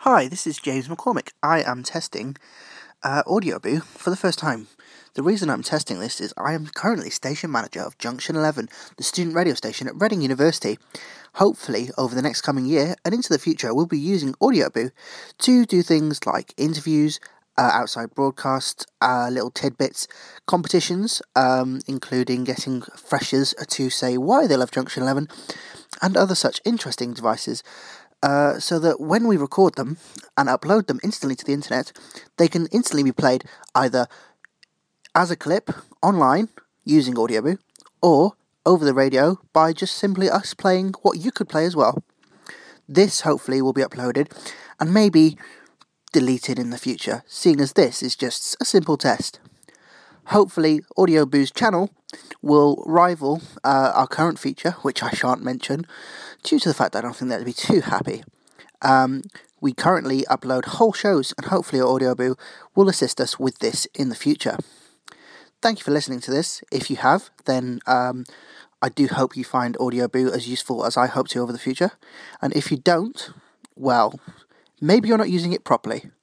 Hi, this is James McCormick. I am testing AudioBoo for the first time. The reason I'm testing this is I am currently station manager of Junction 11, the student radio station at Reading University. Hopefully, over the next coming year and into the future, we'll be using AudioBoo to do things like interviews, outside broadcasts, little tidbits, competitions, including getting freshers to say why they love Junction 11, and other such interesting devices. So that when we record them and upload them instantly to the internet, they can instantly be played either as a clip online using AudioBoo or over the radio by just simply us playing what you could play as well. This hopefully will be uploaded and maybe deleted in the future, seeing as this is just a simple test. Hopefully AudioBoo's channel will rival our current feature, which I shan't mention, due to the fact that I don't think they'd be too happy. We currently upload whole shows, and hopefully AudioBoo will assist us with this in the future. Thank you for listening to this. If you have, then I do hope you find AudioBoo as useful as I hope to over the future. And if you don't, well, maybe you're not using it properly.